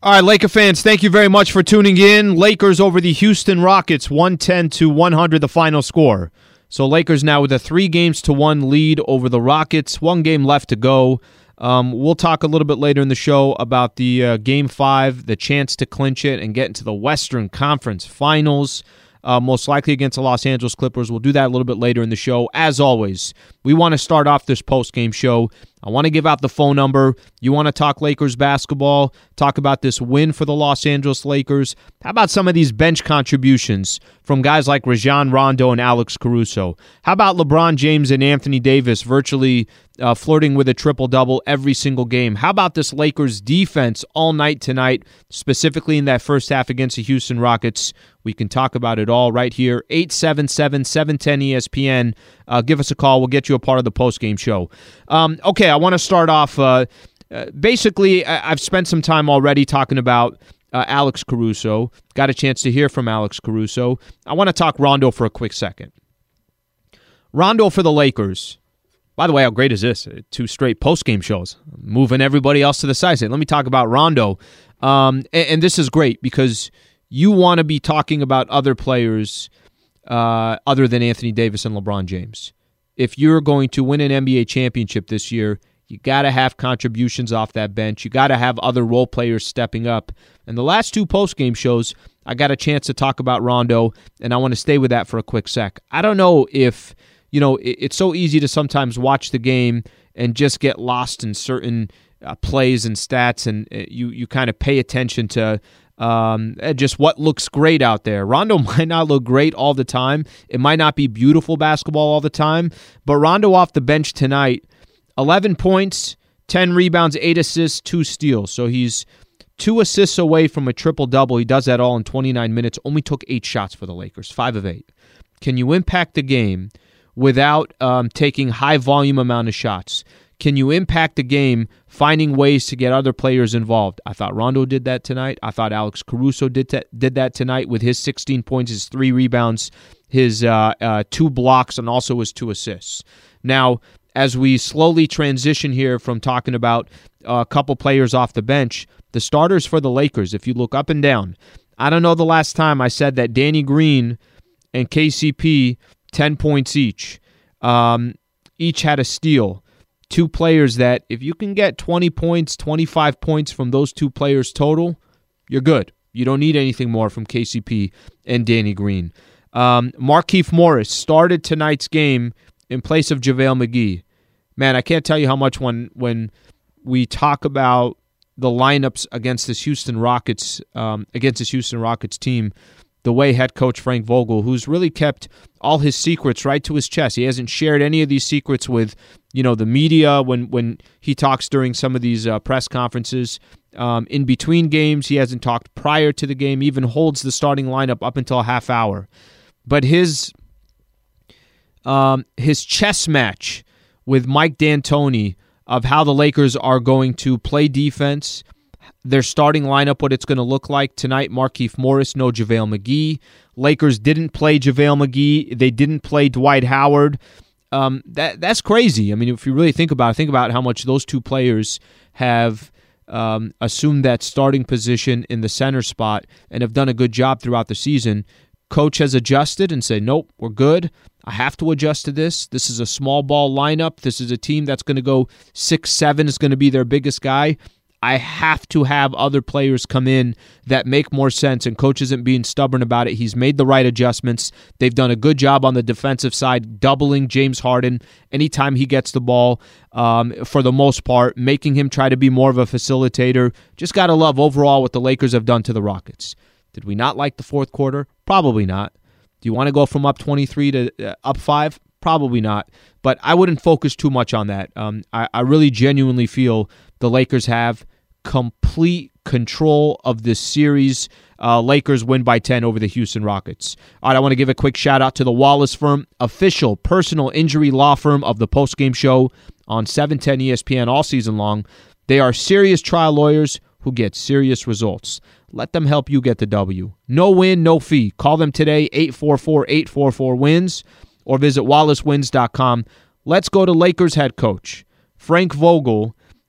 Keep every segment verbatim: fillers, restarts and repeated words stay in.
All right, Laker fans, thank you very much for tuning in. Lakers over the Houston Rockets, one ten to one hundred, the final score. So Lakers now with a three games to one lead over the Rockets. One game left to go. Um, we'll talk a little bit later in the show about the uh, Game five, the chance to clinch it and get into the Western Conference Finals, uh, most likely against the Los Angeles Clippers. We'll do that a little bit later in the show. As always, we want to start off this post-game show. I want to give out the phone number. You want to talk Lakers basketball, talk about this win for the Los Angeles Lakers. How about some of these bench contributions from guys like Rajon Rondo and Alex Caruso? How about LeBron James and Anthony Davis virtually uh, flirting with a triple-double every single game? How about this Lakers defense all night tonight, specifically in that first half against the Houston Rockets? We can talk about it all right here. eight seven seven, seven one zero, E S P N. Uh, give us a call. We'll get you a part of the post-game show. Um, okay, I want to start off. Uh, uh, basically, I- I've spent some time already talking about uh, Alex Caruso. Got a chance to hear from Alex Caruso. I want to talk Rondo for a quick second. Rondo for the Lakers. By the way, how great is this? Two straight post-game shows. Moving everybody else to the side. Let me talk about Rondo. Um, and, and this is great because you want to be talking about other players uh, other than Anthony Davis and LeBron James. If you're going to win an N B A championship this year, you got to have contributions off that bench. You got to have other role players stepping up. And the last two post-game shows, I got a chance to talk about Rondo, and I want to stay with that for a quick sec. I don't know if, you know, it's so easy to sometimes watch the game and just get lost in certain uh, plays and stats, and you, you kind of pay attention to Um, just what looks great out there. Rondo might not look great all the time. It might not be beautiful basketball all the time, but Rondo off the bench tonight, eleven points, ten rebounds, eight assists, two steals. So he's two assists away from a triple-double. He does that all in twenty-nine minutes. Only took eight shots for the Lakers, five of eight. Can you impact the game without um, taking high-volume amount of shots? Can you impact the game finding ways to get other players involved? I thought Rondo did that tonight. I thought Alex Caruso did that, did that tonight with his sixteen points, his three rebounds, his uh, uh, two blocks, and also his two assists. Now, as we slowly transition here from talking about a couple players off the bench, the starters for the Lakers, if you look up and down, I don't know the last time I said that Danny Green and K C P, ten points each, um, each had a steal. Two players that, if you can get twenty points, twenty-five points from those two players total, you're good. You don't need anything more from K C P and Danny Green. Um, Markieff Morris started tonight's game in place of JaVale McGee. Man, I can't tell you how much when when we talk about the lineups against this Houston Rockets, um, against this Houston Rockets team, the way head coach Frank Vogel, who's really kept all his secrets right to his chest. He hasn't shared any of these secrets with, you know, the media when, when he talks during some of these uh, press conferences. Um, in between games, he hasn't talked prior to the game, even holds the starting lineup up until a half hour. But his um, his chess match with Mike D'Antoni of how the Lakers are going to play defense, their starting lineup, what it's going to look like tonight. Markieff Morris, no JaVale McGee. Lakers didn't play JaVale McGee. They didn't play Dwight Howard. Um, that that's crazy. I mean, if you really think about it, think about how much those two players have um, assumed that starting position in the center spot and have done a good job throughout the season. Coach has adjusted and said, nope, we're good. I have to adjust to this. This is a small ball lineup. This is a team that's going to go six seven is going to be their biggest guy. I have to have other players come in that make more sense, and coach isn't being stubborn about it. He's made the right adjustments. They've done a good job on the defensive side, doubling James Harden anytime he gets the ball, um, for the most part, making him try to be more of a facilitator. Just got to love overall what the Lakers have done to the Rockets. Did we not like the fourth quarter? Probably not. Do you want to go from up twenty-three to uh, up five? Probably not. But I wouldn't focus too much on that. Um, I, I really genuinely feel the Lakers have complete control of this series. Uh, Lakers win by ten over the Houston Rockets. All right, I want to give a quick shout-out to the Wallace Firm, official personal injury law firm of the postgame show on seven ten E S P N all season long. They are serious trial lawyers who get serious results. Let them help you get the W. No win, no fee. Call them today, eight four four, eight four four, wins, or visit wallace wins dot com. Let's go to Lakers head coach Frank Vogel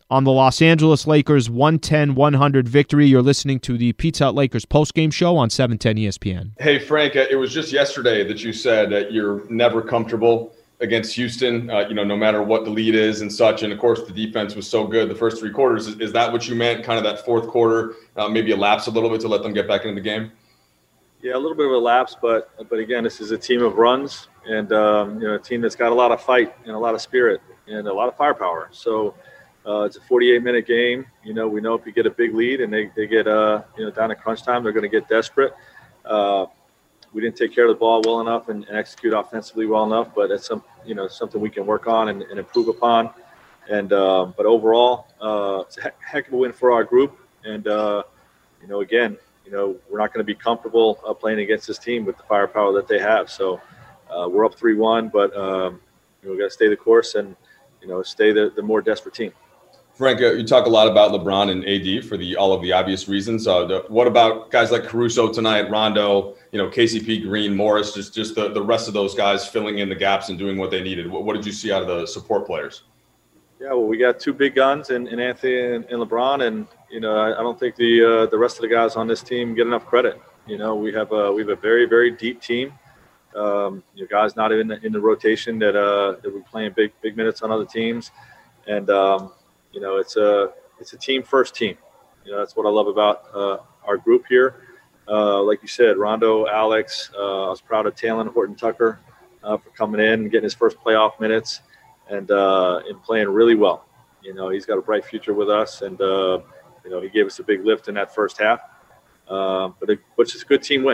on the Los Angeles Lakers one ten one hundred victory. You're listening to the Pizza Hut Lakers postgame show on seven ten E S P N. Hey, Frank, it was just yesterday that you said that you're never comfortable against Houston, uh, you know, no matter what the lead is and such. And, of course, the defense was so good the first three quarters. Is, is that what you meant, kind of that fourth quarter, uh, maybe a lapse a little bit to let them get back into the game? Yeah, a little bit of a lapse, but, but again, this is a team of runs and, um, you know, a team that's got a lot of fight and a lot of spirit and a lot of firepower. So uh, it's a forty-eight minute game. You know, we know if you get a big lead and they, they get, uh, you know, down at crunch time, they're going to get desperate. Uh, we didn't take care of the ball well enough and, and execute offensively well enough, but it's some, you know, something we can work on and, and improve upon. And, uh, but overall, uh, it's a heck of a win for our group. And, uh, you know, again, you know, we're not going to be comfortable uh, playing against this team with the firepower that they have. So uh, we're up three one, but um, you know, we got to stay the course and, you know, stay the, the more desperate team. Frank, uh, you talk a lot about LeBron and A D for the all of the obvious reasons. Uh, the, what about guys like Caruso tonight, Rondo, you know, K C P, Green, Morris, just just the, the rest of those guys filling in the gaps and doing what they needed? What, what did you see out of the support players? Yeah, well, we got two big guns in, in Anthony and, and LeBron, and you know, I, I don't think the uh, the rest of the guys on this team get enough credit. You know, we have a we have a very very deep team. Um, you know, guys not in the, in the rotation that uh, that we're playing big big minutes on other teams, and um, you know, it's a it's a team first team. You know, that's what I love about uh, our group here. Uh, like you said, Rondo, Alex. Uh, I was proud of Talon Horton Tucker uh, for coming in and getting his first playoff minutes. And, uh, and playing really well. You know, he's got a bright future with us, and, uh, you know, he gave us a big lift in that first half. Uh, but it, which is a good team win.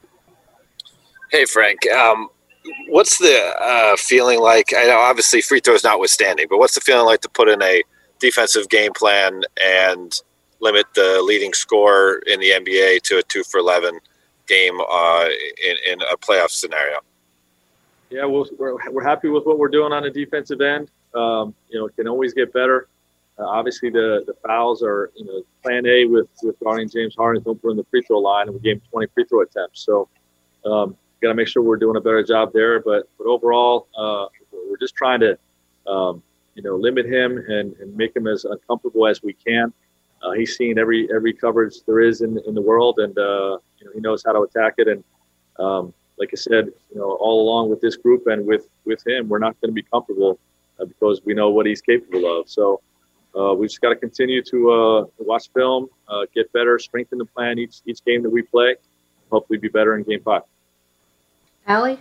Hey, Frank, um, what's the uh, feeling like? I know obviously free throws notwithstanding, but what's the feeling like to put in a defensive game plan and limit the leading scorer in the N B A to a two for eleven game uh, in, in a playoff scenario? Yeah, we'll, we're we're happy with what we're doing on the defensive end. Um, you know, it can always get better. Uh, obviously, the, the fouls are, you know, plan A with, with guarding James Harden. Don't put him in the free throw line, and we gave him twenty free throw attempts. So, um, got to make sure we're doing a better job there. But but overall, uh, we're just trying to, um, you know, limit him and, and make him as uncomfortable as we can. Uh, he's seen every every coverage there is in in the world, and uh, you know, he knows how to attack it. And um, like I said, you know, all along with this group and with, with him, we're not going to be comfortable uh, because we know what he's capable of. So uh, we just got to continue to uh, watch film, uh, get better, strengthen the plan each each game that we play, hopefully be better in game five. Allie?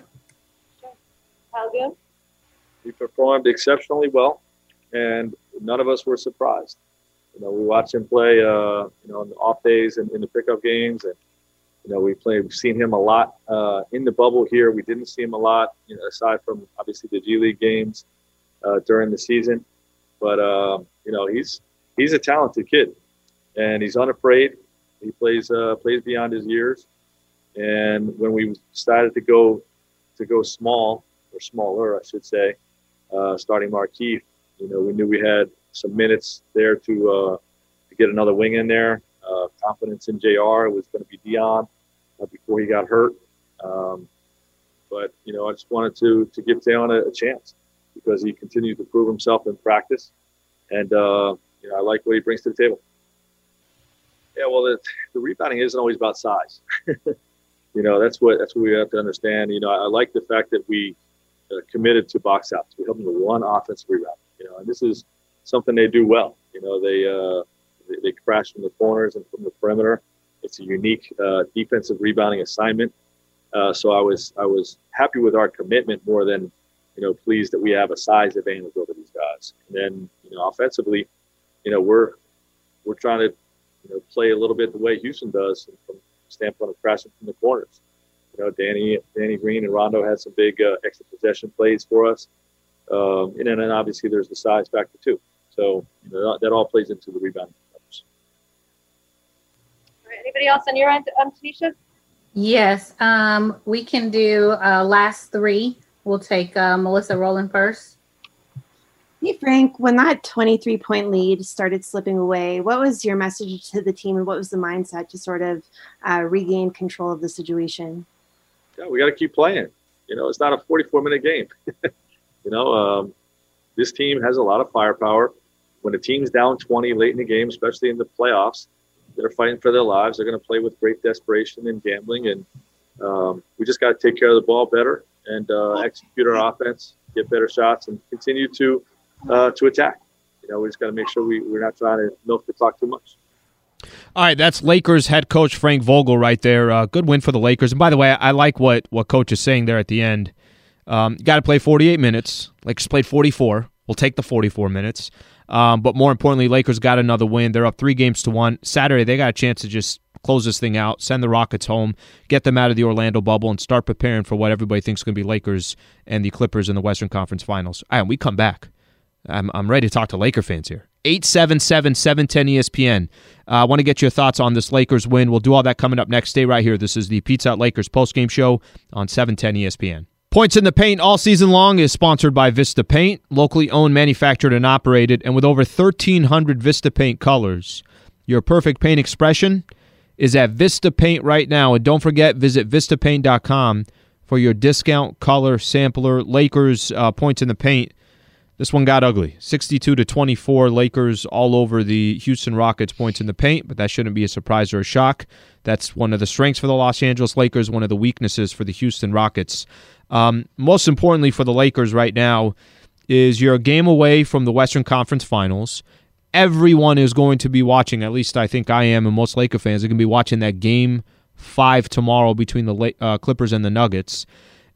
How good? We performed exceptionally well, and none of us were surprised. You know, we watched him play, uh, you know, on the off days and in the pickup games, and you know, we played. We've seen him a lot uh, in the bubble here. We didn't see him a lot, you know, aside from obviously the G League games uh, during the season. But uh, you know, he's he's a talented kid, and he's unafraid. He plays uh, plays beyond his years. And when we decided to go to go small or smaller, I should say, uh, starting Markieff, you know, we knew we had some minutes there to uh, to get another wing in there. Uh, confidence in J R. It was going to be Dion uh, before he got hurt. Um, but, you know, I just wanted to to give Dion a, a chance because he continued to prove himself in practice. And, uh, you know, I like what he brings to the table. Yeah, well, the, the rebounding isn't always about size. you know, that's what that's what we have to understand. You know, I, I like the fact that we uh, committed to box outs. We held them to one offensive rebound, you know, and this is something they do well. You know, they uh, – They, they crash from the corners and from the perimeter. It's a unique uh, defensive rebounding assignment. Uh, so I was I was happy with our commitment more than, you know, pleased that we have a size advantage over these guys. And then, you know, offensively, you know, we're we're trying to, you know, play a little bit the way Houston does from the standpoint of crashing from the corners. You know, Danny Danny Green and Rondo had some big uh, extra possession plays for us. Um, and then and obviously there's the size factor too. So, you know, that, that all plays into the rebounding. Anybody else on your end, um, Tanisha? Yes, um, we can do uh, last three. We'll take uh, Melissa Rowland first. Hey, Frank, when that twenty-three point lead started slipping away, what was your message to the team and what was the mindset to sort of uh, regain control of the situation? Yeah, we got to keep playing. You know, it's not a forty-four minute game. you know, um, this team has a lot of firepower. when a team's down twenty late in the game, especially in the playoffs, they're fighting for their lives. They're going to play with great desperation and gambling, and um, we just got to take care of the ball better and uh, execute our offense, get better shots, and continue to uh, to attack. You know, we just got to make sure we, we're not trying to milk the clock too much. All right, that's Lakers head coach Frank Vogel right there. Uh, good win for the Lakers. And by the way, I like what, what Coach is saying there at the end. Um, got to play forty-eight minutes. Lakers played forty-four. We'll take the forty-four minutes. Um, but more importantly, Lakers got another win. They're up three games to one. Saturday, they got a chance to just close this thing out, send the Rockets home, get them out of the Orlando bubble, and start preparing for what everybody thinks is going to be Lakers and the Clippers in the Western Conference Finals. All right, we come back. I'm, I'm ready to talk to Laker fans here. eight seven seven, seven one zero, E S P N. Uh, I want to get your thoughts on this Lakers win. We'll do all that coming up next. Stay right here. This is the Pizza Hut Lakers postgame show on seven ten E S P N. Points in the Paint all season long is sponsored by Vista Paint, locally owned, manufactured, and operated, and with over thirteen hundred Vista Paint colors. Your perfect paint expression is at Vista Paint right now. And don't forget, visit vista paint dot com for your discount color sampler. Lakers uh, points in the paint. This one got ugly. sixty-two to twenty-four, Lakers all over the Houston Rockets points in the paint, but that shouldn't be a surprise or a shock. That's one of the strengths for the Los Angeles Lakers, one of the weaknesses for the Houston Rockets. Um, most importantly for the Lakers right now is you're a game away from the Western Conference Finals. Everyone is going to be watching, at least I think I am, and most Laker fans are going to be watching that game five tomorrow between the uh, Clippers and the Nuggets.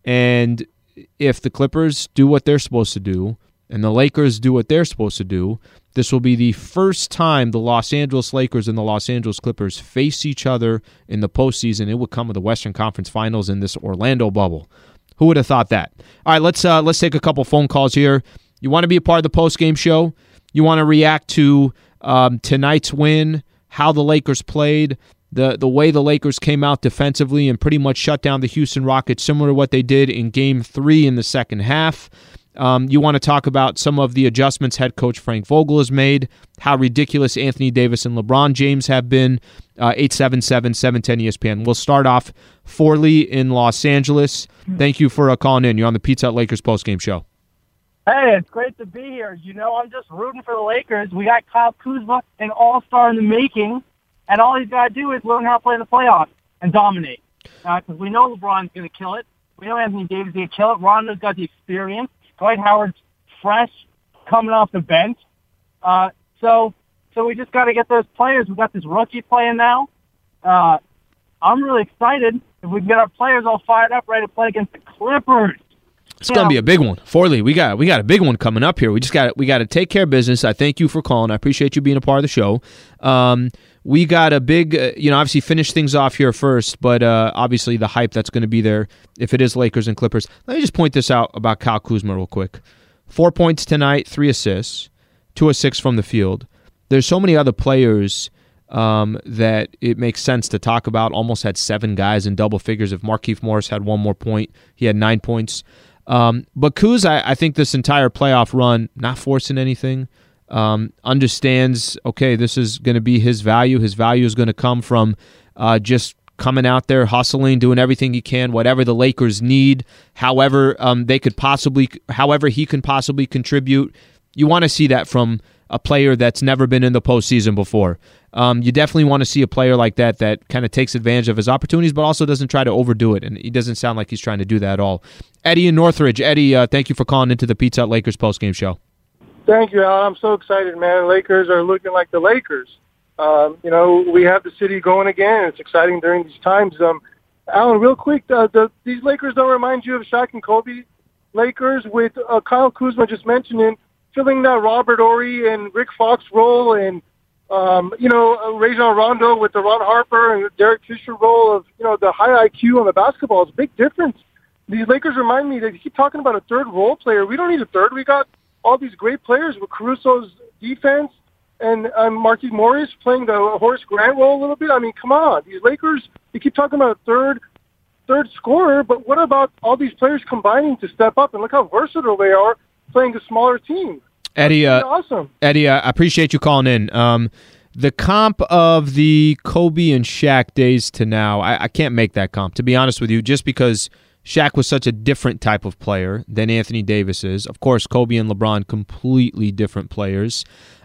And if the Clippers do what they're supposed to do, and the Lakers do what they're supposed to do, this will be the first time the Los Angeles Lakers and the Los Angeles Clippers face each other in the postseason. It would come with the Western Conference Finals in this Orlando bubble. Who would have thought that? All right, let's uh, let's take a couple phone calls here. You want to be a part of the postgame show? You want to react to um, tonight's win, how the Lakers played, the the way the Lakers came out defensively and pretty much shut down the Houston Rockets, similar to what they did in Game three in the second half. Um, you want to talk about some of the adjustments head coach Frank Vogel has made, how ridiculous Anthony Davis and LeBron James have been. uh, eight seven seven, seven one zero, E S P N. We'll start off Forley in Los Angeles. Thank you for uh, calling in. You're on the Pizza Hut Lakers postgame show. Hey, it's great to be here. You know, I'm just rooting for the Lakers. We got Kyle Kuzma, an all-star in the making, and all he's got to do is learn how to play in the playoffs and dominate. Because uh, we know LeBron's going to kill it. We know Anthony Davis is going to kill it. Rondo's got the experience. Dwight Howard's fresh, coming off the bench. Uh, so so we just got to get those players. We've got this rookie playing now. Uh, I'm really excited if we can get our players all fired up, ready to play against the Clippers. It's gonna be a big one, Forley. We got we got a big one coming up here. We just got we got to take care of business. I thank you for calling. I appreciate you being a part of the show. Um, we got a big, uh, you know, obviously finish things off here first, but uh, obviously the hype that's going to be there if it is Lakers and Clippers. Let me just point this out about Kyle Kuzma real quick. Four points tonight, three assists, two of six from the field. There's so many other players um, that it makes sense to talk about. Almost had seven guys in double figures. If Markieff Morris had one more point, he had nine points. Um, but Kuz, I, I think this entire playoff run, not forcing anything, um, understands, okay, this is going to be his value. His value is going to come from uh, just coming out there, hustling, doing everything he can, whatever the Lakers need, however um, they could possibly, however he can possibly contribute. You want to see that from a player that's never been in the postseason before. Um, you definitely want to see a player like that that kind of takes advantage of his opportunities, but also doesn't try to overdo it, and he doesn't sound like he's trying to do that at all. Eddie in Northridge. Eddie, uh, thank you for calling into the Pizza Hut Lakers postgame show. Thank you, Alan. I'm so excited, man. Lakers are looking like the Lakers. Um, you know, we have the city going again. It's exciting during these times. Um, Alan, real quick, uh, the, these Lakers don't remind you of Shaq and Kobe Lakers with uh, Kyle Kuzma just mentioning, filling that Robert Horry and Rick Fox role, and um, you know, uh, Rajon Rondo with the Ron Harper and Derek Fisher role of, you know, the high I Q on the basketball. It's a big difference. These Lakers remind me that you keep talking about a third role player. We don't need a third. We got all these great players with Caruso's defense and um, Markieff Morris playing the Horace Grant role a little bit. I mean, come on. These Lakers, you keep talking about a third third scorer, but what about all these players combining to step up? And look how versatile they are playing a smaller team. Eddie, uh, awesome. Eddie, uh, I appreciate you calling in. Um, the comp of the Kobe and Shaq days to now, I, I can't make that comp, to be honest with you, just because Shaq was such a different type of player than Anthony Davis is. Of course, Kobe and LeBron, completely different players.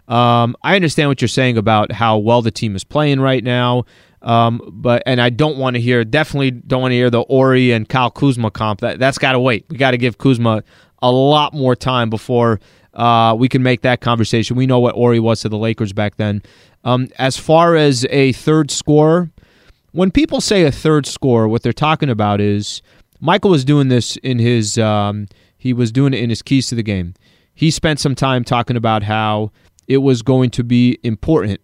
Um, I understand what you're saying about how well the team is playing right now. Um, but and I don't want to hear, definitely don't want to hear the Ori and Kyle Kuzma comp. That that's got to wait. We got to give Kuzma a lot more time before uh, we can make that conversation. We know what Ori was to the Lakers back then. Um, as far as a third scorer, when people say a third scorer, what they're talking about is Michael was doing this in his. Um, he was doing it in his keys to the game. He spent some time talking about how it was going to be important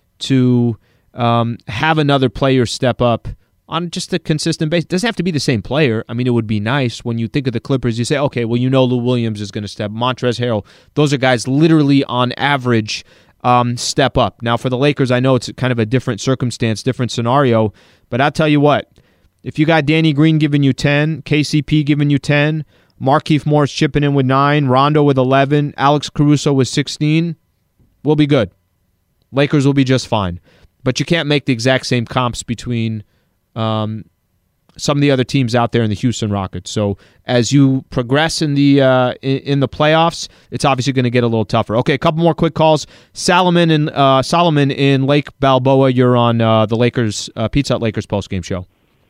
to. Um, have another player step up on just a consistent basis. It doesn't have to be the same player. I mean, it would be nice when you think of the Clippers, you say, okay, well, you know Lou Williams is going to step, Montrezl Harrell. Those are guys literally on average um, step up. Now, for the Lakers, I know it's kind of a different circumstance, different scenario, but I'll tell you what, if you got Danny Green giving you ten, K C P giving you ten, Markieff Morris chipping in with nine, Rondo with eleven, Alex Caruso with sixteen, we'll be good. Lakers will be just fine. But you can't make the exact same comps between um, some of the other teams out there in the Houston Rockets. So as you progress in the uh, in, in the playoffs, it's obviously going to get a little tougher. Okay, a couple more quick calls. Solomon and uh, Solomon in Lake Balboa. You're on uh, the Lakers uh, Pizza Hut Lakers postgame show.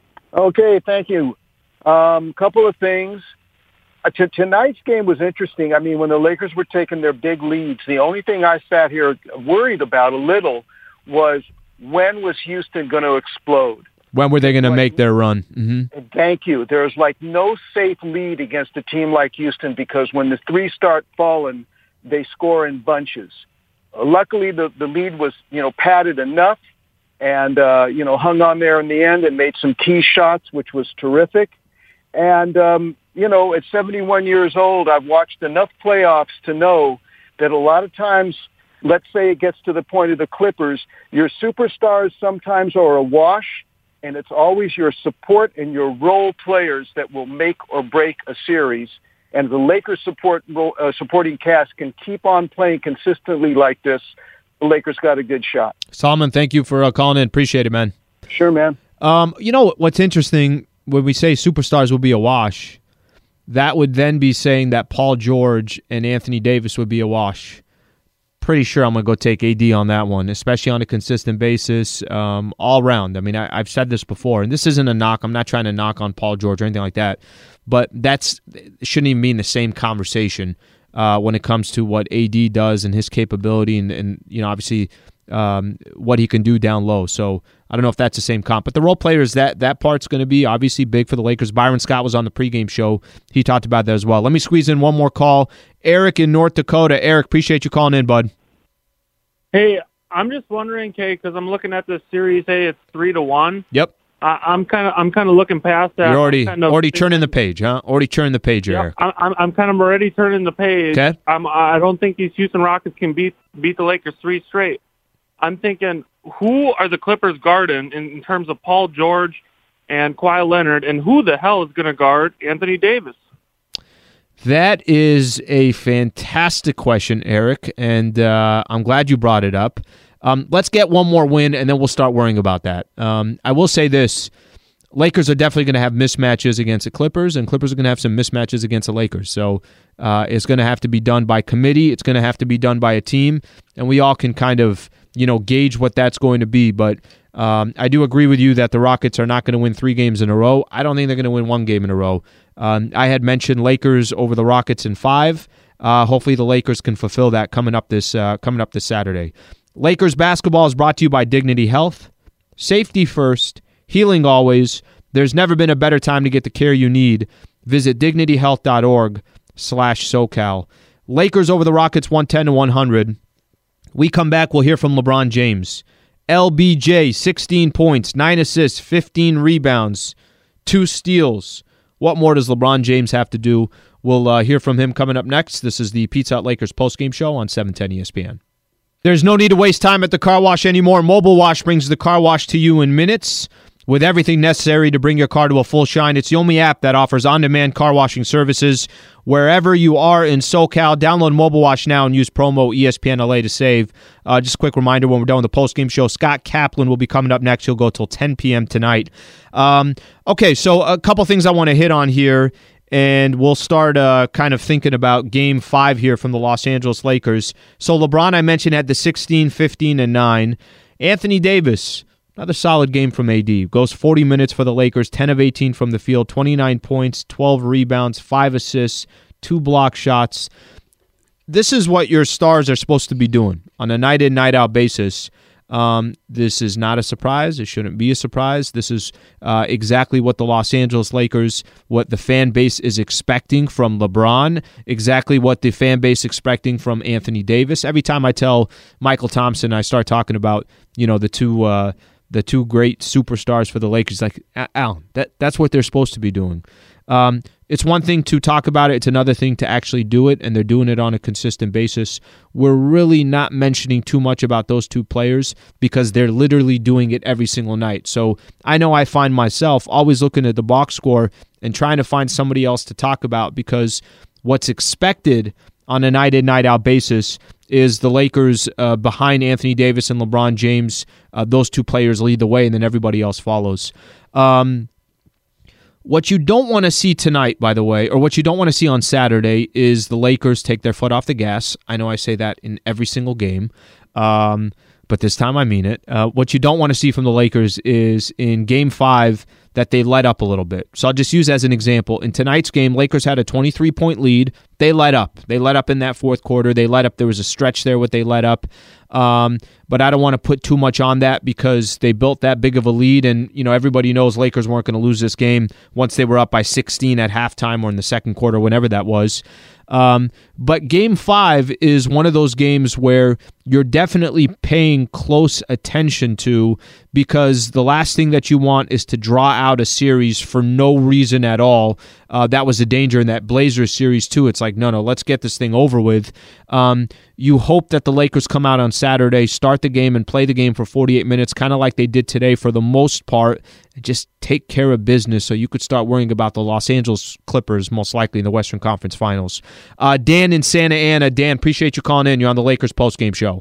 Okay, thank you. Um, couple of things. Uh, t- tonight's game was interesting. I mean, when the Lakers were taking their big leads, the only thing I sat here worried about a little was, when was Houston going to explode? When were they going to like, make their run? Mm-hmm. Thank you. There's like no safe lead against a team like Houston because when the three start falling, they score in bunches. Uh, luckily, the, the lead was, you know, padded enough and, uh, you know, hung on there in the end and made some key shots, which was terrific. And, um, you know, at seventy-one years old, I've watched enough playoffs to know that a lot of times, let's say it gets to the point of the Clippers, your superstars sometimes are a wash, and it's always your support and your role players that will make or break a series. And the Lakers support uh, supporting cast can keep on playing consistently like this, the Lakers got a good shot. Solomon, thank you for uh, calling in. Appreciate it, man. Sure, man. Um, you know, what's interesting, when we say superstars will be a wash, that would then be saying that Paul George and Anthony Davis would be a wash. Pretty sure I'm going to go take A D on that one, especially on a consistent basis, um, all around. I mean, I, I've said this before, and this isn't a knock. I'm not trying to knock on Paul George or anything like that, but that's it shouldn't even be in the same conversation uh, when it comes to what A D does and his capability and, and you know, obviously um, what he can do down low. So I don't know if that's the same comp, but the role players, that that part's going to be obviously big for the Lakers. Byron Scott was on the pregame show. He talked about that as well. Let me squeeze in one more call. Eric in North Dakota. Eric, appreciate you calling in, bud. Hey, I'm just wondering, Kay, because I'm looking at this series. Hey, it's three to one. Yep. I, I'm kind of I'm kind of looking past that. You're already kind of already turning the page, huh? Already turning the page, yep, Eric. I'm I'm kind of already turning the page. Okay. I'm I don't think these Houston Rockets can beat beat the Lakers three straight. I'm thinking, who are the Clippers guarding in, in terms of Paul George and Kawhi Leonard, and who the hell is going to guard Anthony Davis? That is a fantastic question, Eric, and uh, I'm glad you brought it up. Um, let's get one more win, and then we'll start worrying about that. Um, I will say this. Lakers are definitely going to have mismatches against the Clippers, and Clippers are going to have some mismatches against the Lakers. So uh, it's going to have to be done by committee. It's going to have to be done by a team, and we all can kind of, you know, gauge what that's going to be. But um, I do agree with you that the Rockets are not going to win three games in a row. I don't think they're going to win one game in a row. Um, I had mentioned Lakers over the Rockets in five. Uh, hopefully the Lakers can fulfill that coming up this uh, coming up this Saturday. Lakers basketball is brought to you by Dignity Health. Safety first, healing always. There's never been a better time to get the care you need. Visit dignityhealth.org slash SoCal. Lakers over the Rockets one ten to one hundred. We come back, we'll hear from LeBron James. L B J, sixteen points, nine assists, fifteen rebounds, two steals. What more does LeBron James have to do? We'll uh, hear from him coming up next. This is the Pizza Hut Lakers postgame show on seven ten E S P N. There's no need to waste time at the car wash anymore. Mobile Wash brings the car wash to you in minutes with everything necessary to bring your car to a full shine. It's the only app that offers on-demand car washing services wherever you are in SoCal. Download Mobile Wash now and use promo E S P N L A to save. Uh, just a quick reminder, when we're done with the postgame show, Scott Kaplan will be coming up next. He'll go till ten p.m. tonight. Um, okay, so a couple things I want to hit on here. and we'll start uh, kind of thinking about game five here from the Los Angeles Lakers. So LeBron, I mentioned, had the sixteen, fifteen, and nine. Anthony Davis, another solid game from A D. Goes forty minutes for the Lakers, ten of eighteen from the field, twenty-nine points, twelve rebounds, five assists, two block shots. This is what your stars are supposed to be doing on a night-in, night-out basis. Um, this is not a surprise. It shouldn't be a surprise. This is uh, exactly what the Los Angeles Lakers, what the fan base is expecting from LeBron, exactly what the fan base is expecting from Anthony Davis. Every time I tell Michael Thompson, I start talking about, you know, the two uh, the two great superstars for the Lakers, like, Alan, that, that's what they're supposed to be doing. Um, it's one thing to talk about it. It's another thing to actually do it, and they're doing it on a consistent basis. We're really not mentioning too much about those two players because they're literally doing it every single night. So I know I find myself always looking at the box score and trying to find somebody else to talk about because what's expected on a night-in, night-out basis is the Lakers uh, behind Anthony Davis and LeBron James. Uh, those two players lead the way, and then everybody else follows. Um What you don't want to see tonight, by the way, or what you don't want to see on Saturday, is the Lakers take their foot off the gas. I know I say that in every single game, um, but this time I mean it. Uh, what you don't want to see from the Lakers is in Game five that they let up a little bit. So I'll just use as an example. In tonight's game, Lakers had a twenty-three point lead. They let up. They let up in that fourth quarter. They let up. There was a stretch there what they let up. Um, but I don't want to put too much on that because they built that big of a lead, and you know everybody knows Lakers weren't going to lose this game once they were up by sixteen at halftime or in the second quarter, whenever that was. Um, but Game five is one of those games where you're definitely paying close attention to because the last thing that you want is to draw out a series for no reason at all. Uh, that was a danger in that Blazers series too. It's like, no, no, let's get this thing over with. Um, you hope that the Lakers come out on Saturday, start the game, and play the game for forty-eight minutes, kind of like they did today for the most part, and just take care of business so you could start worrying about the Los Angeles Clippers, most likely in the Western Conference Finals. Uh, Dan in Santa Ana. Dan, appreciate you calling in. You're on the Lakers postgame show.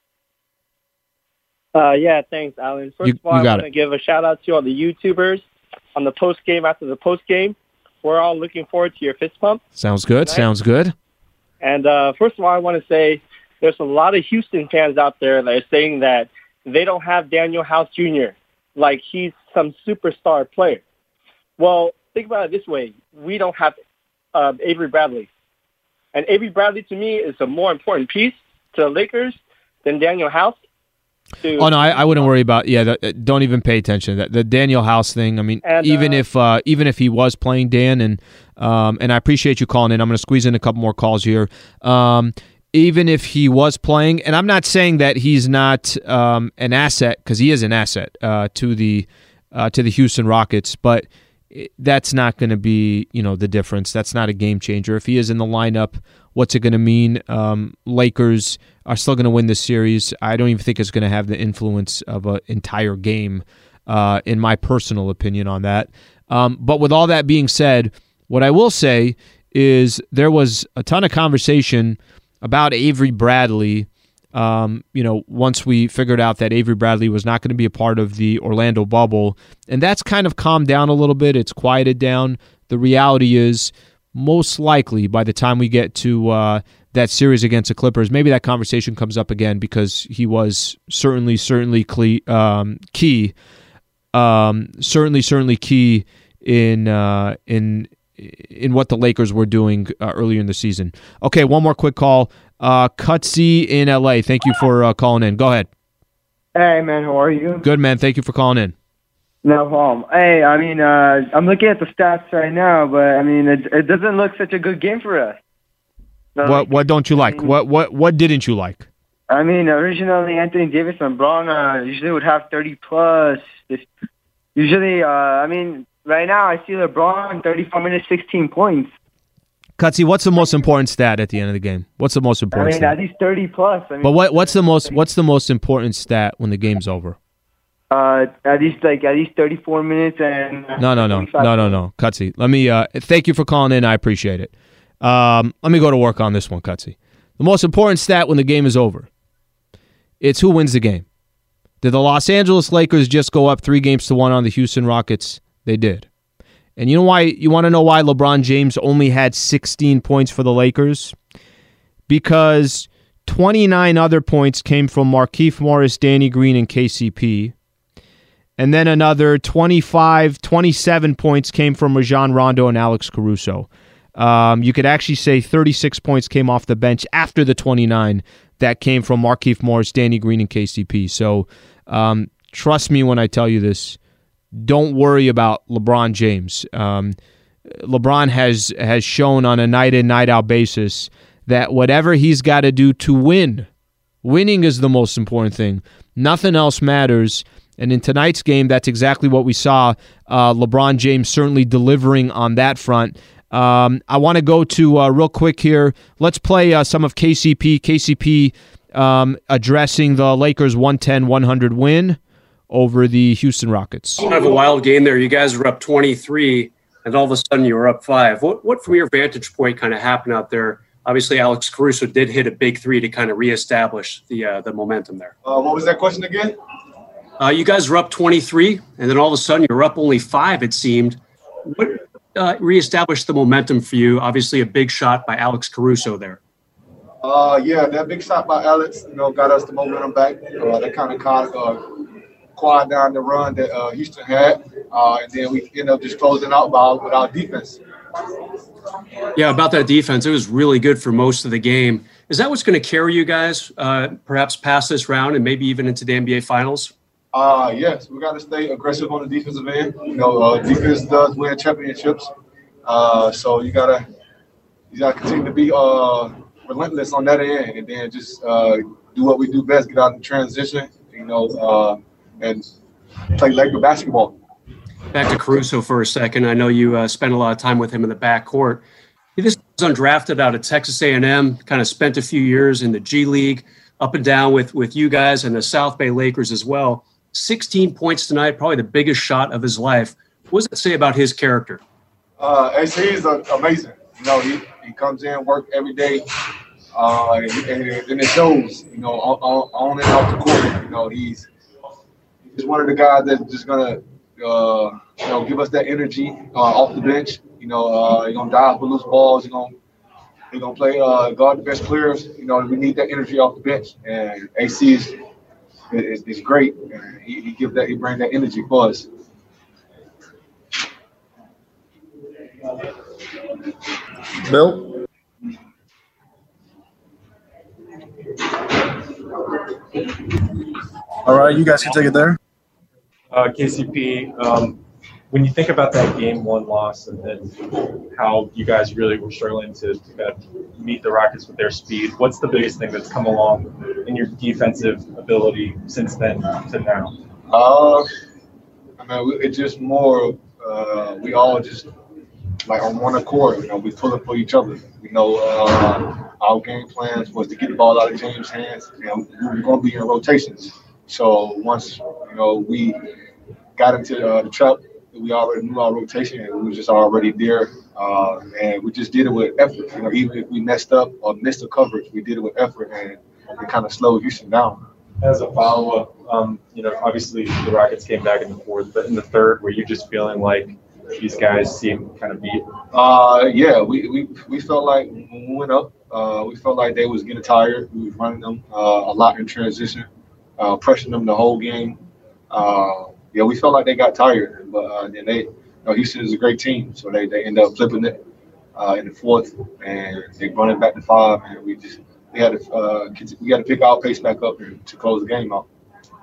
Uh, yeah, thanks, Alan. First You- of all, you I got want to it. give a shout-out to all the YouTubers on the post-game after the post-game. We're all looking forward to your fist pump. Sounds good. Tonight. Sounds good. And uh, first of all, I want to say there's a lot of Houston fans out there that are saying that they don't have Daniel House Junior like he's some superstar player. Well, think about it this way. We don't have uh, Avery Bradley. And Avery Bradley, to me, is a more important piece to the Lakers than Daniel House. To, Oh no, I, I wouldn't worry about. Yeah, the, don't even pay attention to that. The Daniel House thing. I mean, And, even uh, if uh, even if he was playing Dan, and um, and I appreciate you calling in. I'm going to squeeze in a couple more calls here. Um, even if he was playing, and I'm not saying that he's not um, an asset because he is an asset uh, to the uh, to the Houston Rockets, but it- that's not going to be you know the difference. That's not a game changer. If he is in the lineup, what's it going to mean? Um, Lakers are still going to win this series. I don't even think it's going to have the influence of an entire game, uh, in my personal opinion on that. Um, but with all that being said, what I will say is there was a ton of conversation about Avery Bradley, um, you know, once we figured out that Avery Bradley was not going to be a part of the Orlando bubble. And that's kind of calmed down a little bit. It's quieted down. The reality is, most likely by the time we get to uh, that series against the Clippers, maybe that conversation comes up again because he was certainly, certainly cle- um, key, um, certainly, certainly key in uh, in in what the Lakers were doing uh, earlier in the season. Okay, one more quick call. Uh, Cutsy in L A. Thank you for uh, calling in. Go ahead. Hey, man, how are you? Good, man. Thank you for calling in. No problem. Hey, I mean, uh, I'm looking at the stats right now, but I mean, it, it doesn't look such a good game for us. No, What what don't you like? What what what didn't you like? I mean, originally Anthony Davis and Braun uh, usually would have thirty plus. This, usually, uh, I mean, right now I see LeBron thirty-four minutes, sixteen points. Cutsy, what's the most important stat at the end of the game? What's the most I important mean, stat? at least thirty plus. I mean, But what what's the most what's the most important stat when the game's over? Uh, at least like at least thirty-four minutes and No, no, no, no, no, no, Cutsy. Let me. Uh, thank you for calling in. I appreciate it. Um, let me go to work on this one, Cutsy. The most important stat when the game is over. It's who wins the game. Did the Los Angeles Lakers just go up three games to one on the Houston Rockets? They did. And you know why? You want to know why LeBron James only had sixteen points for the Lakers? Because twenty-nine other points came from Markieff Morris, Danny Green, and K C P. And then another twenty-five, twenty-seven points came from Rajon Rondo and Alex Caruso. Um, you could actually say thirty-six points came off the bench after the twenty-nine that came from Markieff Morris, Danny Green, and K C P. So um, trust me when I tell you this. Don't worry about LeBron James. Um, LeBron has has shown on a night-in, night-out basis that whatever he's got to do to win, winning is the most important thing. Nothing else matters. And in tonight's game, that's exactly what we saw. Uh, LeBron James certainly delivering on that front. Um, I want to go to, uh, real quick here, let's play uh, some of K C P. K C P um, addressing the Lakers' one ten one hundred win over the Houston Rockets. Kind of a wild game there. You guys were up twenty-three, and all of a sudden you were up five. What, what from your vantage point, kind of happened out there? Obviously, Alex Caruso did hit a big three to kind of reestablish the uh, the momentum there. Uh, what was that question again? Uh, you guys were up twenty-three, and then all of a sudden you were up only five, it seemed. What uh, reestablished the momentum for you? Obviously, a big shot by Alex Caruso there. Uh, yeah, that big shot by Alex, you know, got us the momentum back. Uh, that kind of caught, uh, quiet down the run that uh, Houston had, uh, and then we ended up just closing out by, with our defense. Yeah, about that defense, it was really good for most of the game. Is that what's going to carry you guys, uh, perhaps past this round and maybe even into the N B A Finals? Uh, yes, we got to stay aggressive on the defensive end. You know, uh, defense does win championships, uh, so you gotta you gotta continue to be uh, relentless on that end, and then just uh, do what we do best: get out in transition, you know, uh, and play Laker basketball. Back to Caruso for a second. I know you uh, spent a lot of time with him in the backcourt. He just was undrafted out of Texas A and M, kind of spent a few years in the G League, up and down with, with you guys and the South Bay Lakers as well. sixteen points tonight, probably the biggest shot of his life. What does that say about his character? Uh, A C is uh, amazing. You know, he, he comes in, work every day, uh, and, and it shows, you know, on, on and off the court. You know, he's, he's one of the guys that's just going to, Uh, you know, give us that energy uh, off the bench. You know, uh, he's gonna dive for loose balls. He's gonna he's gonna play uh, guard the best players. You know, we need that energy off the bench, and A C is is, is great. He, he give that, he bring that energy for us. Bill. All right, you guys can take it there. Uh, K C P, um, when you think about that game one loss and then how you guys really were struggling to, to kind of meet the Rockets with their speed, what's the biggest thing that's come along in your defensive ability since then to now? Uh, I mean, it's just more, uh, we all just like on one accord, you know, we pull up for each other. You know, uh, our game plans was to get the ball out of James' hands, and we were going to be in rotations. So once, you know, we got into uh, the trap, we already knew our rotation, and we were just already there. Uh, and we just did it with effort. You know, even if we messed up or missed the coverage, we did it with effort, and it kind of slowed Houston down. As a follow-up, um, you know, obviously the Rockets came back in the fourth, but in the third, were you just feeling like these guys seem kind of beat? Uh, yeah, we, we, we felt like when we went up, uh, we felt like they was getting tired. We was running them uh, a lot in transition, uh, pressuring them the whole game. Uh, yeah, we felt like they got tired, but uh, then they, you know, Houston is a great team, so they, they end up flipping it uh, in the fourth, and they run it back to five, and we just we had to uh, we got to pick our pace back up to close the game out.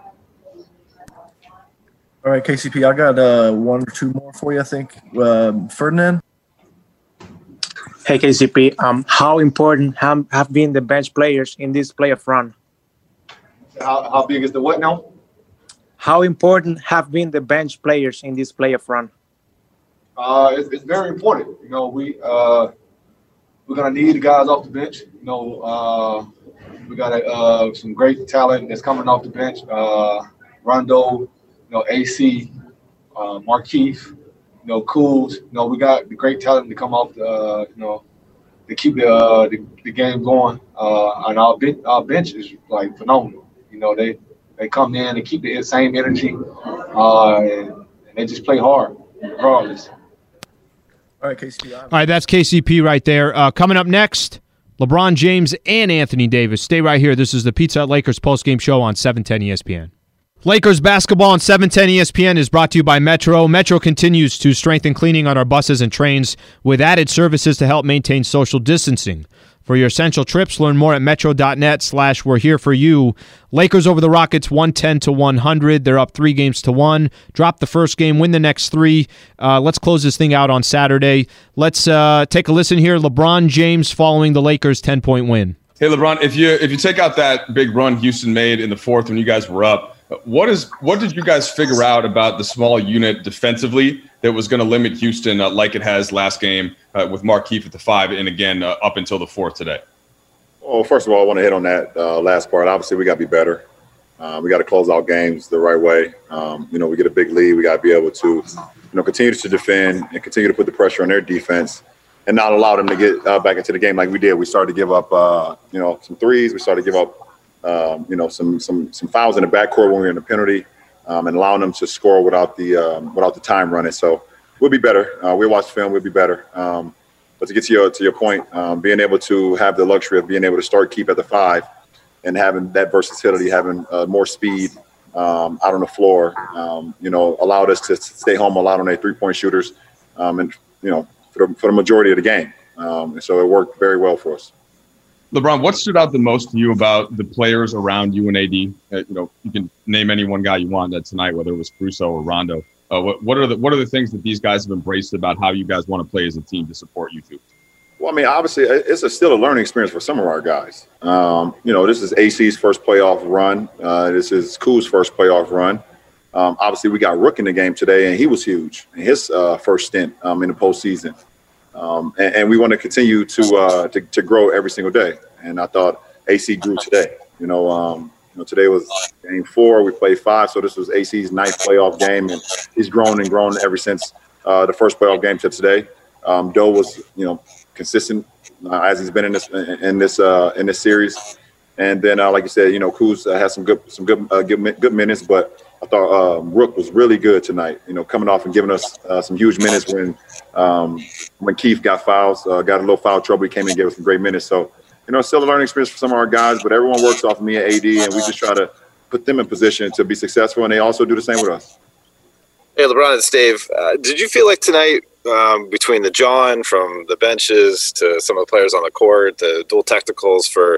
All right, K C P, I got uh, one or two more for you, I think. Um, Ferdinand? Hey, K C P, um, how important have, have been the bench players in this playoff run? How, how big is the what now? How important have been the bench players in this playoff run? Uh, it's, it's very important. You know, we uh, we're gonna need the guys off the bench. You know, uh, we got uh, some great talent that's coming off the bench. Uh, Rondo, you know, A C, uh, Markieff, you know, Kuz. You know, we got the great talent to come off the, uh, you know, to keep the, uh, the the game going. Uh, and our bench, our bench is like phenomenal. You know, they. They come in and keep the same energy, uh, and, and they just play hard, regardless. All right, K C P. All right, that's K C P right there. Uh, coming up next, LeBron James and Anthony Davis. Stay right here. This is the Pizza Hut Lakers postgame show on seven ten E S P N. Lakers basketball on seven ten E S P N is brought to you by Metro. Metro continues to strengthen cleaning on our buses and trains with added services to help maintain social distancing. For your essential trips, learn more at metro.net slash we're here for you. Lakers over the Rockets one ten to one hundred. They're up three games to one. Drop the first game, win the next three. Uh, let's close this thing out on Saturday. Let's uh, take a listen here. LeBron James following the Lakers' ten-point win. Hey, LeBron, if you if you take out that big run Houston made in the fourth when you guys were up, what is what did you guys figure out about the small unit defensively that was going to limit Houston uh, like it has last game uh, with Markieff at the five and again uh, up until the fourth today? Well, first of all, I want to hit on that uh, last part. Obviously, we got to be better. Uh, we got to close out games the right way. Um, you know, we get a big lead. We got to be able to, you know, continue to defend and continue to put the pressure on their defense and not allow them to get uh, back into the game like we did. We started to give up, uh, you know, some threes. We started to give up, um, you know, some some some fouls in the backcourt when we were in the penalty, um, and allowing them to score without the um, without the time running. So we'll be better. Uh, we'll watch film. We'll be better. Um, but to get to your to your point, um, being able to have the luxury of being able to start keep at the five and having that versatility, having uh, more speed um, out on the floor, um, you know, allowed us to stay home a lot on their three-point shooters, um, and you know, for the, for the majority of the game. Um, and so it worked very well for us. LeBron, what stood out the most to you about the players around you and A D? Uh, you know, you can name any one guy you want that tonight, whether it was Caruso or Rondo. Uh, what, what are the what are the things that these guys have embraced about how you guys want to play as a team to support you two? Well, I mean, obviously, it's a, still a learning experience for some of our guys. Um, you know, this is A C's first playoff run. Uh, this is Kuz's first playoff run. Um, obviously, we got Rook in the game today, and he was huge in his uh, first stint um, in the postseason. Um, and, and we want to continue to, uh, to to grow every single day. And I thought A C grew today. You know, um, you know, today was game four. We played five, so this was A C's ninth playoff game, and he's grown and grown ever since uh, the first playoff game to today. Um, Doe was, you know, consistent uh, as he's been in this in this uh, in this series, and then uh, like you said, you know, Kuz uh, had some good some good uh, good, good minutes, but I thought uh, Rook was really good tonight. You know, coming off and giving us uh, some huge minutes when um, when Keith got fouls, uh, got a little foul trouble. He came in and gave us some great minutes. So, you know, it's still a learning experience for some of our guys, but everyone works off of me and A D, and we just try to put them in position to be successful, and they also do the same with us. Hey, LeBron, it's Dave. Uh, did you feel like tonight, um, between the John from the benches to some of the players on the court, the dual technicals for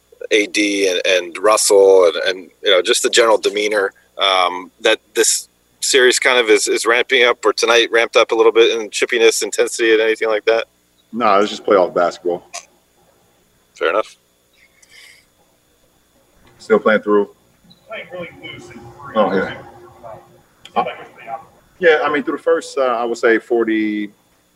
A D and, and Russell, and, and you know, just the general demeanor, um, that this series kind of is, is ramping up, or tonight ramped up a little bit in chippiness, intensity, and anything like that? No, it's just playoff basketball. Fair enough. Still playing through. Playing really loose. And Oh, yeah. Uh, yeah, I mean, through the first, uh, I would say forty-two,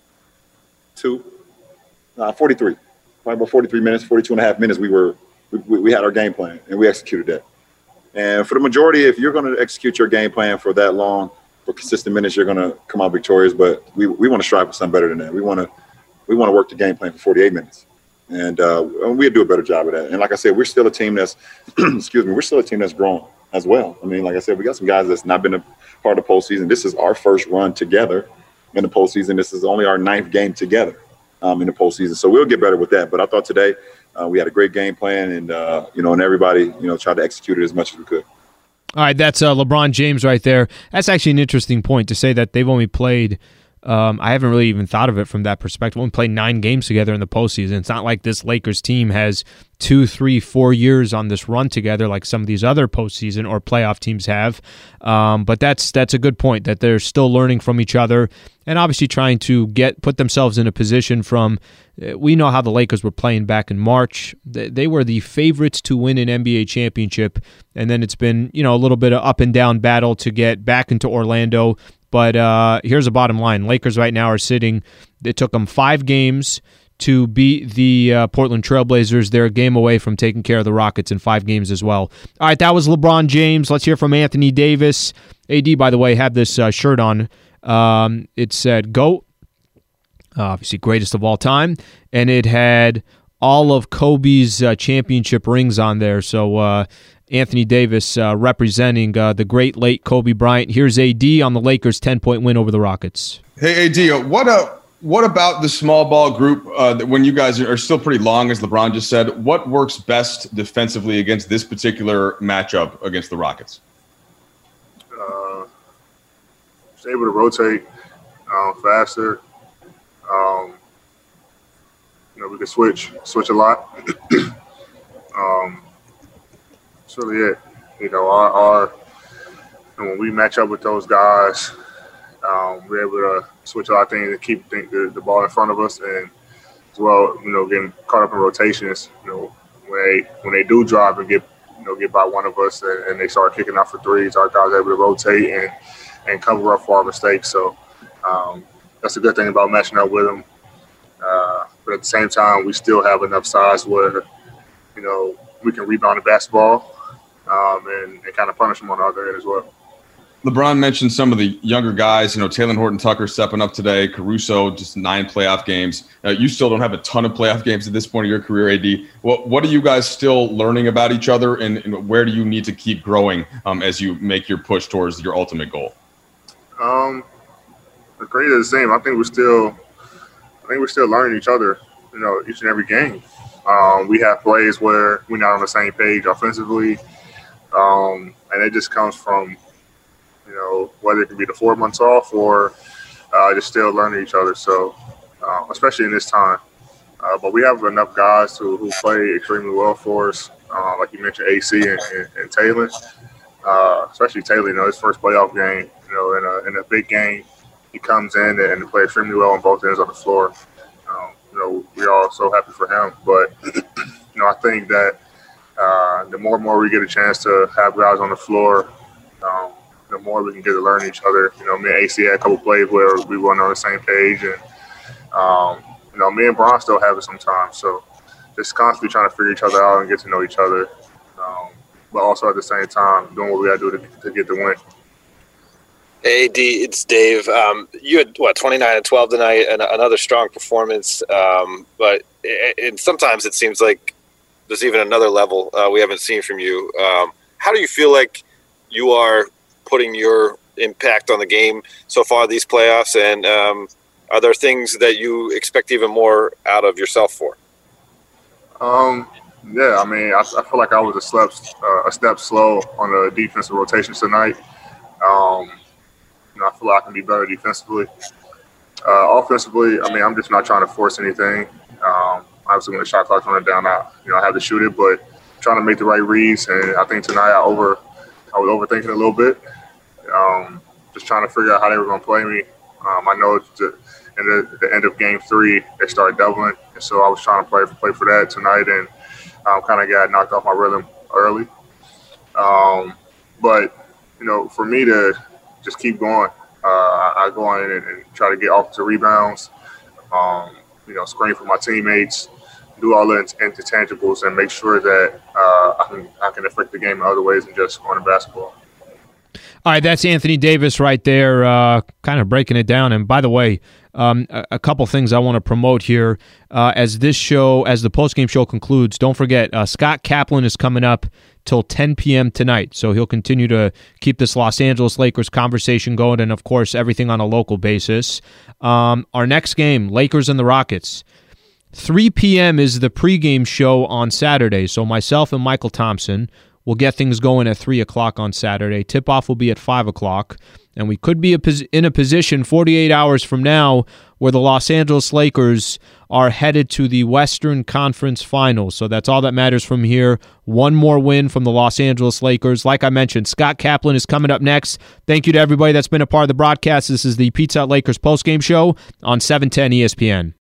uh, forty-three. Probably about forty-three minutes, forty-two and a half minutes, we were we, we had our game plan, and we executed that. And for the majority, if you're going to execute your game plan for that long, for consistent minutes, you're going to come out victorious. But we, we want to strive for something better than that. We want to we want to work the game plan for forty-eight minutes. And uh, we'll do a better job of that. And like I said, we're still a team that's, excuse me, we're still a team that's growing as well. I mean, like I said, we got some guys that's not been a part of the postseason. This is our first run together in the postseason. This is only our ninth game together um, in the postseason. So we'll get better with that. But I thought today uh, we had a great game plan, and, uh, you know, and everybody, you know, tried to execute it as much as we could. All right, that's uh, LeBron James right there. That's actually an interesting point to say that they've only played Um, I haven't really even thought of it from that perspective. We played nine games together in the postseason. It's not like this Lakers team has two, three, four years on this run together like some of these other postseason or playoff teams have. Um, but that's that's a good point, that they're still learning from each other and obviously trying to get put themselves in a position from. We know how the Lakers were playing back in March. They, they were the favorites to win an N B A championship, and then it's been, you know, a little bit of up and down battle to get back into Orlando. But uh, here's the bottom line. Lakers right now are sitting, it took them five games to beat the uh, Portland Trailblazers. They're a game away from taking care of the Rockets in five games as well. All right, that was LeBron James. Let's hear from Anthony Davis. A D, by the way, had this uh, shirt on. Um, it said GOAT, obviously greatest of all time, and it had all of Kobe's uh, championship rings on there. So, uh, Anthony Davis uh, representing uh, the great late Kobe Bryant. Here's A D on the Lakers' ten-point win over the Rockets. Hey, A D, what uh, What about the small ball group? Uh, that when you guys are still pretty long, as LeBron just said, what works best defensively against this particular matchup against the Rockets? Uh, just able to rotate um, faster. Um, you know, we can switch, switch a lot. um, that's really it. You know, our, our and when we match up with those guys, um, we're able to switch a lot of things and keep the, the, the ball in front of us, and as well, you know, getting caught up in rotations. You know, when they when they do drive and get you know get by one of us and, and they start kicking out for threes, our guys are able to rotate and and cover up for our mistakes. So um, that's a good thing about matching up with them. Uh, but at the same time, we still have enough size where you know we can rebound the basketball um, and, and kind of punish them on the other end as well. LeBron mentioned some of the younger guys, you know, Taylor Horton-Tucker stepping up today, Caruso, just nine playoff games. Uh, you still don't have a ton of playoff games at this point of your career, A D. What, what are you guys still learning about each other, and, and where do you need to keep growing um, as you make your push towards your ultimate goal? Um, the grade is the same. I think we're still, I think we're still learning each other, you know, each and every game. Um, we have plays where we're not on the same page offensively, um, and it just comes from, you know, whether it can be the four months off or uh, just still learning each other. So, uh, especially in this time. Uh, but we have enough guys who, who play extremely well for us, uh, like you mentioned, A C and, and, and Taylor. Uh, especially Taylor, you know, his first playoff game, you know, in a, in a big game, he comes in and, and play extremely well on both ends of the floor. Um, you know, we're all so happy for him. But, you know, I think that uh, the more and more we get a chance to have guys on the floor, um, the more we can get to learn each other. You know, me and A C had a couple plays where we weren't on the same page, and um, you know, me and Bron still have it sometimes. So just constantly trying to figure each other out and get to know each other, um, but also at the same time doing what we got to do to, to get the win. Hey, D, it's Dave. Um, you had, what, twenty-nine and twelve tonight, and another strong performance. Um, but it, and sometimes it seems like there's even another level uh, we haven't seen from you. Um, how do you feel like you are putting your impact on the game so far these playoffs, and um, are there things that you expect even more out of yourself for? Um, yeah, I mean, I, I feel like I was a step, uh, a step slow on the defensive rotations tonight. Um, you know, I feel like I can be better defensively. Uh, offensively, I mean, I'm just not trying to force anything. Um, obviously, when the shot clock's running down, I, you know, I have to shoot it, but trying to make the right reads. And I think tonight I over, I was overthinking a little bit. Um, just trying to figure out how they were going to play me. Um, I know the, in the, the end of game three, they started doubling, and so I was trying to play play for that tonight, and um, kind of got knocked off my rhythm early. Um, but you know, for me to just keep going, uh, I, I go in and, and try to get offensive rebounds. Um, you know, screen for my teammates, do all the intangibles, and make sure that uh, I can I can affect the game in other ways than just scoring the basketball. All right, that's Anthony Davis right there, uh, kind of breaking it down. And by the way, um, a, a couple things I want to promote here. Uh, as this show, as the postgame show concludes, don't forget, uh, Scott Kaplan is coming up till ten p.m. tonight. So he'll continue to keep this Los Angeles Lakers conversation going, and, of course, everything on a local basis. Um, our next game, Lakers and the Rockets. three p.m. is the pregame show on Saturday. So myself and Michael Thompson will get things going at three o'clock on Saturday. Tip-off will be at five o'clock. And we could be in a position forty-eight hours from now where the Los Angeles Lakers are headed to the Western Conference Finals. So that's all that matters from here. One more win from the Los Angeles Lakers. Like I mentioned, Scott Kaplan is coming up next. Thank you to everybody that's been a part of the broadcast. This is the Pizza Hut Lakers postgame show on seven ten E S P N.